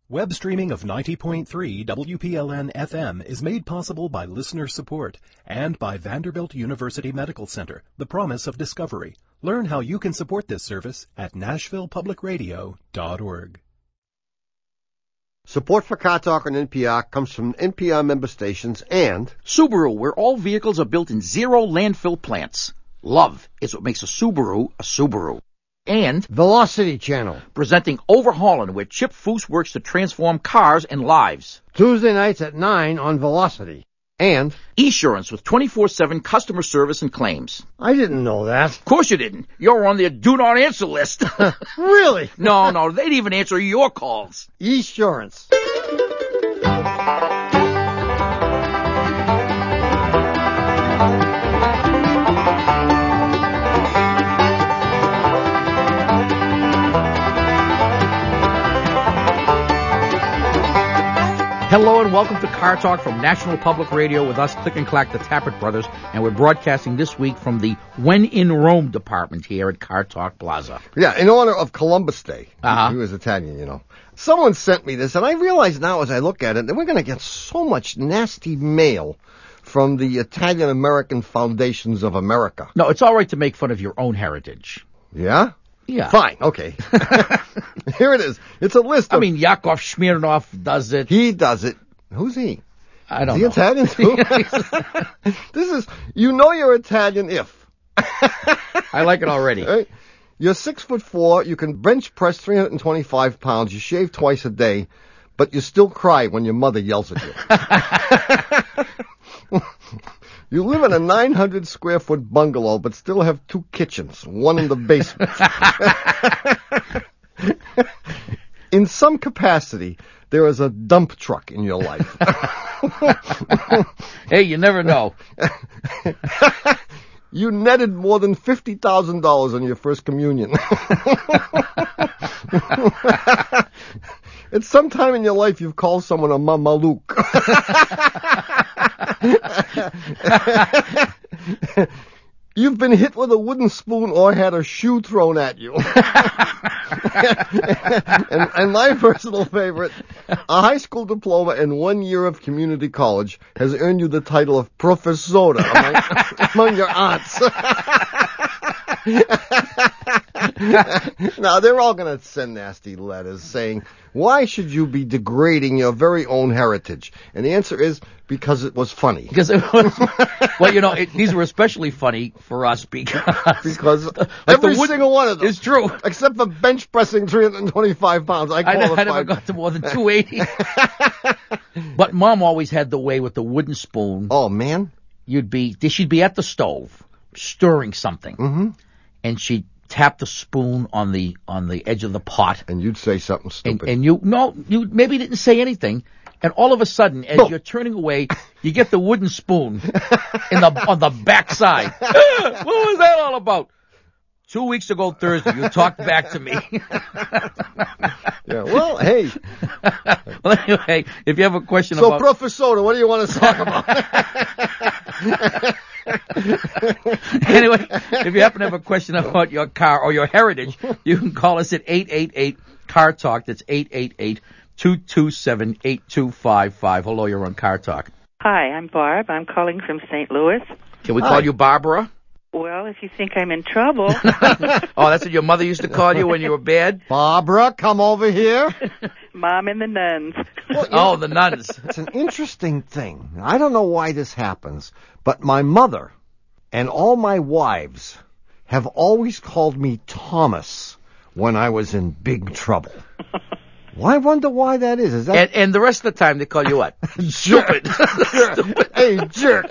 Web streaming of 90.3 WPLN-FM is made possible by listener support and by Vanderbilt University Medical Center, the promise of discovery. Learn how you can support this service at nashvillepublicradio.org. Support for Car Talk on NPR comes from NPR member stations and Subaru, where all vehicles are built in zero landfill plants. Love is what makes a Subaru a Subaru. And Velocity Channel, presenting Overhauling, where Chip Foose works to transform cars and lives. Tuesday nights at 9 on Velocity. And Esurance with 24/7 customer service and claims. I didn't know that. Of course you didn't. You're on their do not answer list. Really? No, they'd even answer your calls. Esurance. Hello and welcome to Car Talk from National Public Radio with us, Click and Clack, the Tappert Brothers, and we're broadcasting this week from the When in Rome department here at Car Talk Plaza. Yeah, in honor of Columbus Day. Uh-huh. He was Italian, you know. Someone sent me this, and I realize now as I look at it that we're going to get so much nasty mail from the Italian-American Foundations of America. No, it's all right to make fun of your own heritage. Yeah? Yeah. Fine, okay. Here it is. It's a list of... Yakov Smirnoff does it. He does it. Who's he? I don't know. Is he Italian too? This is, you know you're Italian if. I like it already. Right? You're 6'4", you can bench press 325 pounds, you shave twice a day, but you still cry when your mother yells at you. You live in a 900-square-foot bungalow, but still have 2 kitchens, one in the basement. In some capacity, there is a dump truck in your life. Hey, you never know. You netted more than $50,000 on your first communion. At some time in your life, you've called someone a mamaluk. You've been hit with a wooden spoon or had a shoe thrown at you. and my personal favorite, a high school diploma and 1 year of community college has earned you the title of professora among your aunts. Now, they're all going to send nasty letters saying, why should you be degrading your very own heritage? And the answer is, because it was funny. Because it was, well, you know, these were especially funny for us because like every single one of them. It's true. Except for bench pressing 325 pounds. I never got to more than 280. But Mom always had the way with the wooden spoon. Oh, man. She'd be at the stove stirring something. Mm-hmm. And she'd tap the spoon on the edge of the pot. And you'd say something stupid. And you maybe didn't say anything. And all of a sudden, as you're turning away, you get the wooden spoon on the back side. What was that all about? 2 weeks ago Thursday, you talked back to me. Yeah, well, hey. Well, anyway, if you have a question about... So, Professor, what do you want to talk about? Anyway, if you happen to have a question about your car or your heritage, you can call us at 888-CAR-TALK. That's 888-227-8255. Hello, you're on Car Talk. Hi, I'm Barb. I'm calling from St. Louis. Can we call you Barbara? Well, if you think I'm in trouble. Oh, that's what your mother used to call you when you were bad? Barbara, come over here. Mom and the nuns. Well, the nuns. It's an interesting thing. I don't know why this happens, but my mother and all my wives have always called me Thomas when I was in big trouble. Well, I wonder why that is. Is that and the rest of the time they call you what? Stupid. Stupid. Hey, jerk.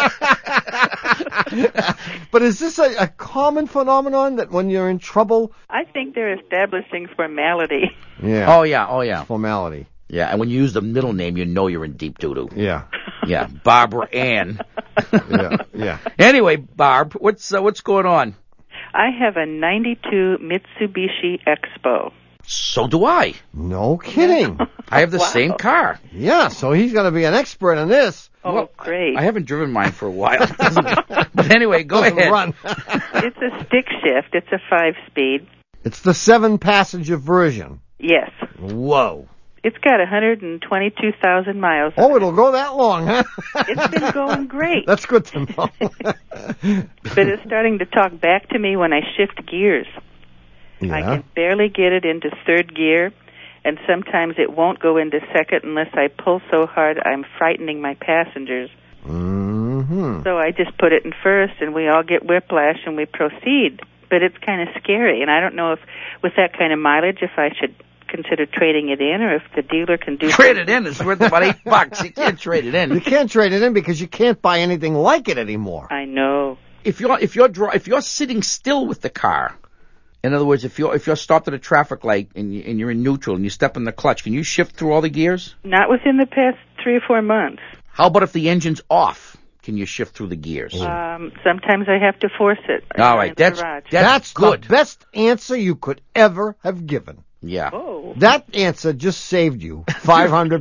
But is this a common phenomenon that when you're in trouble? I think they're establishing formality. Yeah. Oh, yeah. Formality. Yeah, and when you use the middle name, you know you're in deep doo-doo. Yeah. Yeah, Barbara Ann. Yeah. Anyway, Barb, what's going on? I have a 92 Mitsubishi Expo. So do I. No kidding. I have the same car. Yeah, so he's going to be an expert in this. Oh, well, great. I haven't driven mine for a while. But anyway, go ahead. Run. It's a stick shift. It's a 5-speed. It's the 7-passenger version. Yes. Whoa. It's got 122,000 miles. Oh, it'll go that long, huh? It's been going great. That's good to know. But it's starting to talk back to me when I shift gears. Yeah. I can barely get it into third gear, and sometimes it won't go into second unless I pull so hard I'm frightening my passengers. Mm-hmm. So I just put it in first, and we all get whiplash, and we proceed. But it's kind of scary, and I don't know if, with that kind of mileage, if I should consider trading it in, or if the dealer can do Trade it in. It's worth about $8. You can't trade it in. You can't trade it in because you can't buy anything like it anymore. I know. If you're sitting still with the car, in other words, if you're stopped at a traffic light and you're in neutral and you step in the clutch, can you shift through all the gears? Not within the past 3 or 4 months. How about if the engine's off? Can you shift through the gears? Sometimes I have to force it. All right, in the that's garage. That's good. the best answer you could ever have given. Yeah. Oh, That answer just saved you $500.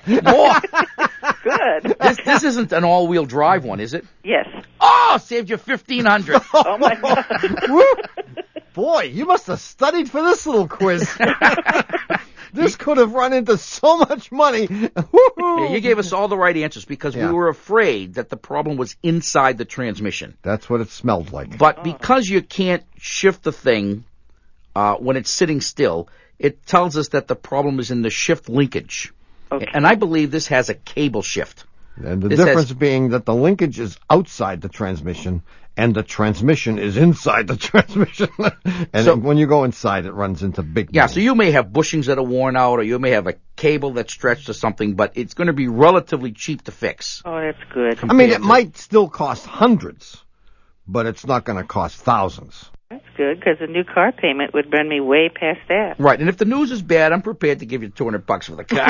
More. good. This isn't an all-wheel drive one, is it? Yes. Oh, saved you $1,500. Oh, my God. Woo! Boy, you must have studied for this little quiz. This could have run into so much money. Yeah, you gave us all the right answers because Yeah. we were afraid that the problem was inside the transmission. That's what it smelled like. But because you can't shift the thing when it's sitting still, it tells us that the problem is in the shift linkage. Okay. And I believe this has a cable shift. And the This difference has- being that the linkage is outside the transmission and the transmission is inside the transmission. And So- when you go inside, it runs into big Yeah, money. so you may have bushings that are worn out or you may have a cable that's stretched or something, but it's going to be relatively cheap to fix. Oh, that's good. I mean, it might still cost hundreds, but it's not going to cost thousands. That's good, because a new car payment would run me way past that. Right, and if the news is bad, I'm prepared to give you $200 for the car.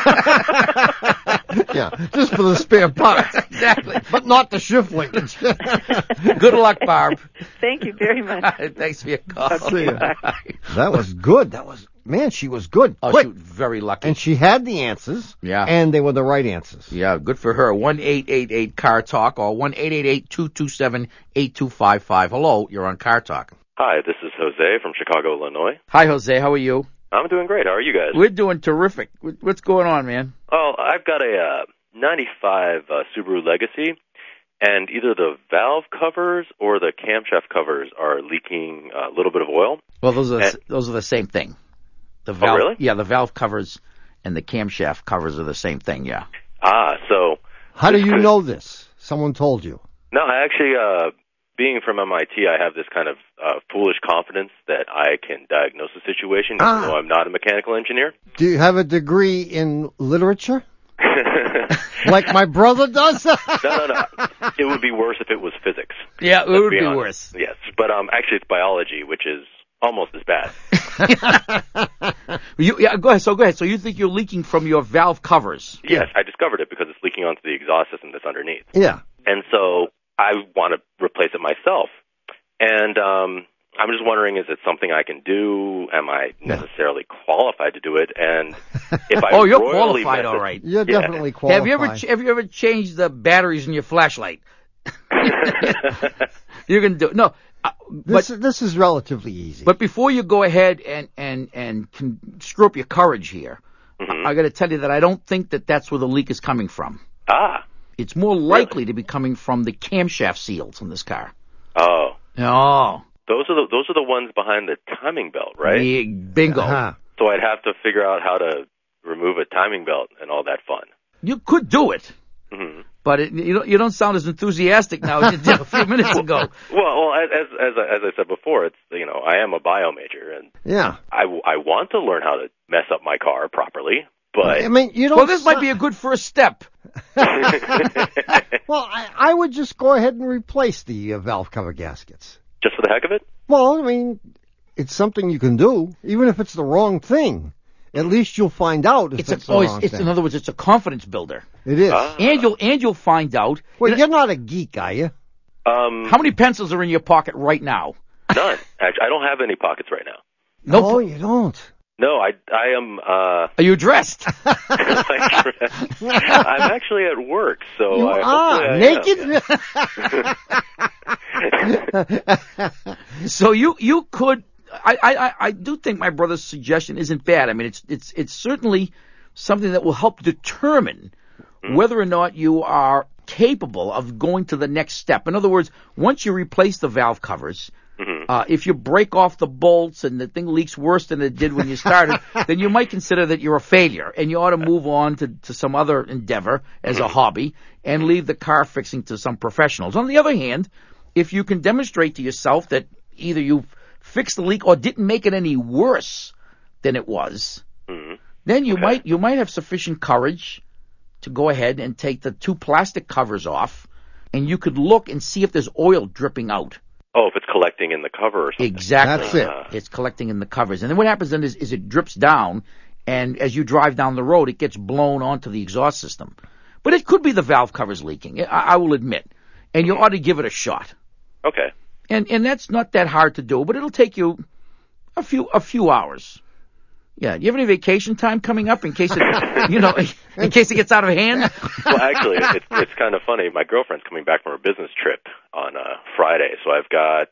Yeah, just for the spare parts. Exactly. But not the shift linkage. Good luck, Barb. Thank you very much. Thanks for your call. See ya. That was good. Man, she was good. Oh, Quick. she was very lucky. And she had the answers. Yeah. And they were the right answers. Yeah, good for her. 1-888-CAR-TALK or 1-888-227-8255. Hello, you're on Car Talk. Hi, this is Jose from Chicago, Illinois. Hi, Jose. How are you? I'm doing great. How are you guys? We're doing terrific. What's going on, man? Oh, I've got a 95 Subaru Legacy, and either the valve covers or the camshaft covers are leaking a little bit of oil. Well, those are the same thing. The valve, really? Yeah, the valve covers and the camshaft covers are the same thing, yeah. So... How do you know this? Someone told you. No, I actually, being from MIT, I have this kind of foolish confidence that I can diagnose a situation, even though I'm not a mechanical engineer. Do you have a degree in literature? Like my brother does? No. It would be worse if it was physics. Yeah, it Let's would be honest. worse. Yes, but actually it's biology, which is almost as bad. Go ahead. So you think you're leaking from your valve covers? Yes, I discovered it because it's leaking onto the exhaust system that's underneath. Yeah. And so I want to replace it myself. And I'm just wondering, is it something I can do? Am I necessarily qualified to do it? And if I You're royally qualified, mess all it- right. You're Yeah. definitely qualified. Have you ever changed the batteries in your flashlight? You're gonna do it. No, This is relatively easy. but before you go ahead and screw up your courage here, Mhm. I got to tell you that I don't think that that's where the leak is coming from. Ah, It's more likely to be coming from the camshaft seals in this car. oh, Oh, those are the ones behind the timing belt, right? yeah, bingo. Uh-huh. So I'd have to figure out how to remove a timing belt and all that fun. You could do it, Mhm. but you don't sound as enthusiastic now as you did a few minutes ago. Well, as I said before, it's I am a bio major, and Yeah. I want to learn how to mess up my car properly, but I mean, you don't. Well, this might be a good first step. Well, I would just go ahead and replace the valve cover gaskets. just for the heck of it. Well, I mean, it's something you can do, even if it's the wrong thing. At least you'll find out if it's the wrong thing. In other words, it's a confidence builder, It is. and you'll find out. Well, you're not a geek, are you? How many pencils are in your pocket right now? None. Actually, I don't have any pockets right now. Nope. No, you don't. No, I am. Are you dressed? I'm actually at work, so You hopefully I naked? So you could. I do think my brother's suggestion isn't bad. I mean, it's certainly something that will help determine whether or not you are capable of going to the next step. In other words, once you replace the valve covers, if you break off the bolts and the thing leaks worse than it did when you started, then you might consider that you're a failure and you ought to move on to some other endeavor as a hobby and leave the car fixing to some professionals. On the other hand, if you can demonstrate to yourself that either you've fixed the leak or didn't make it any worse than it was, then you might have sufficient courage to go ahead and take the 2 plastic covers off, and you could look and see if there's oil dripping out. Oh, if it's collecting in the cover or something. Exactly. That's it. It's collecting in the covers. And then what happens then is it drips down, and as you drive down the road, it gets blown onto the exhaust system. But it could be the valve covers leaking, I will admit. And you ought to give it a shot. Okay. And that's not that hard to do, but it'll take you a few hours. Yeah. Do you have any vacation time coming up in case it, in case it gets out of hand? Well, actually, it's kind of funny. My girlfriend's coming back from her business trip on Friday, so I've got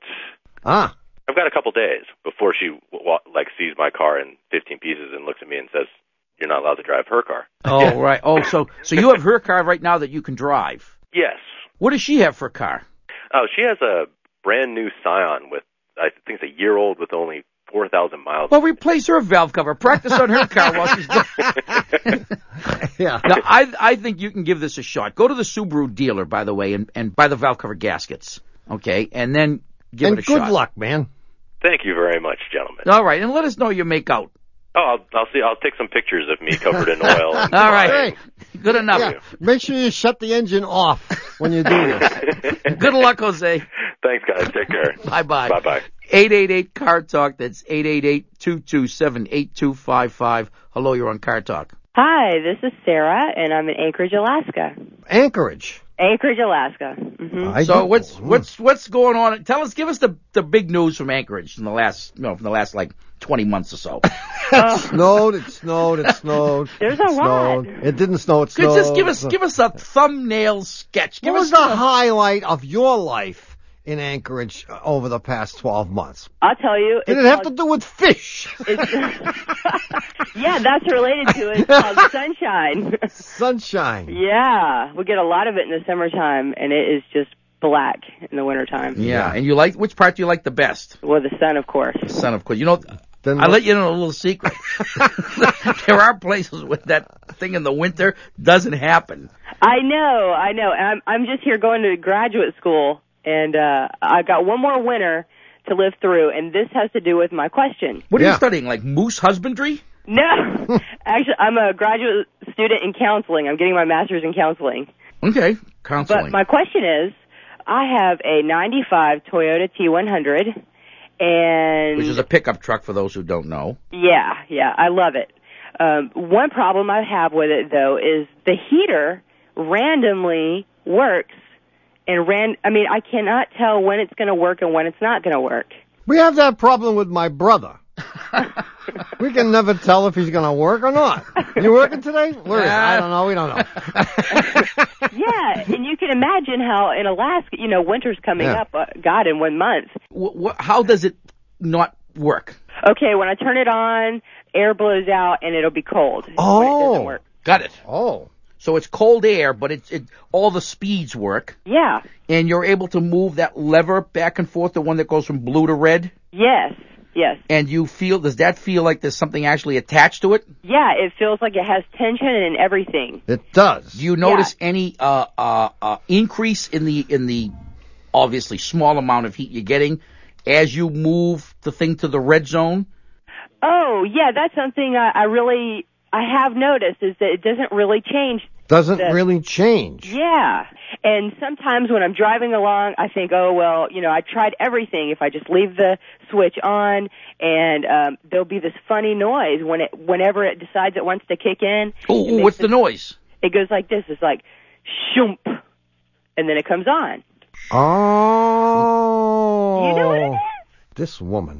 a couple days before she sees my car in 15 pieces and looks at me and says, "You're not allowed to drive her car." Oh, right. Oh, so you have her car right now that you can drive. Yes. What does she have for a car? Oh, she has a brand new Scion with, I think it's a year old with only 4,000 miles. Well, replace her valve cover. Practice on her car while she's going. Yeah. Now, I think you can give this a shot. Go to the Subaru dealer, by the way, and buy the valve cover gaskets. Okay? And then give it a shot. And good luck, man. Thank you very much, gentlemen. All right. And let us know you make out. Oh, I'll see. I'll take some pictures of me covered in oil. All right. Hey. Good enough. Yeah. Make sure you shut the engine off when you do this. Good luck, Jose. Thanks, guys. Take care. Bye-bye. Bye-bye. 888-CAR TALK. That's 888-227-8255. Hello, you're on Car Talk. Hi, this is Sarah, and I'm in Anchorage, Alaska. Anchorage. Anchorage, Alaska. Mm-hmm. So what's going on? Give us the big news from Anchorage from the last 20 months or so. It snowed. There's a lot. It didn't snow. It snowed. Just give us a thumbnail sketch. What was the highlight of your life in Anchorage over the past 12 months? I'll tell you. Did it have to do with fish? Yeah, that's related to it. It's called sunshine. Sunshine. Yeah, we get a lot of it in the summertime, and it is just black in the wintertime. Yeah, and which part do you like the best? Well, the sun, of course. The sun, of course. I'll let you know a little secret. There are places where that thing in the winter doesn't happen. I know. And I'm just here going to graduate school, and I've got one more winter to live through, and this has to do with my question. What are you studying, like moose husbandry? No. Actually, I'm a graduate student in counseling. I'm getting my master's in counseling. Okay, counseling. But my question is, I have a 95 Toyota T100, which is a pickup truck for those who don't know. Yeah, I love it. One problem I have with it, though, is the heater randomly works, and I cannot tell when it's going to work and when it's not going to work. We have that problem with my brother. We can never tell if he's going to work or not. You working today? Where is he? I don't know. We don't know. Yeah, and you can imagine how in Alaska, winter's coming up, in 1 month. How does it not work? Okay, when I turn it on, air blows out and it'll be cold. Oh. When it doesn't work. Got it. Oh. So it's cold air, but all the speeds work. Yeah. And you're able to move that lever back and forth, the one that goes from blue to red? Yes. And does that feel like there's something actually attached to it? Yeah, it feels like it has tension and everything. It does. Do you notice any increase in the obviously small amount of heat you're getting as you move the thing to the red zone? Oh, yeah, that's something I have noticed is that it doesn't really change. Really change. Yeah. And sometimes when I'm driving along, I think, oh, well, I tried everything. If I just leave the switch on, and there'll be this funny noise whenever it decides it wants to kick in. Oh, what's the noise? It goes like this. It's like, shoomp, and then it comes on. Oh. You know what it is? This woman.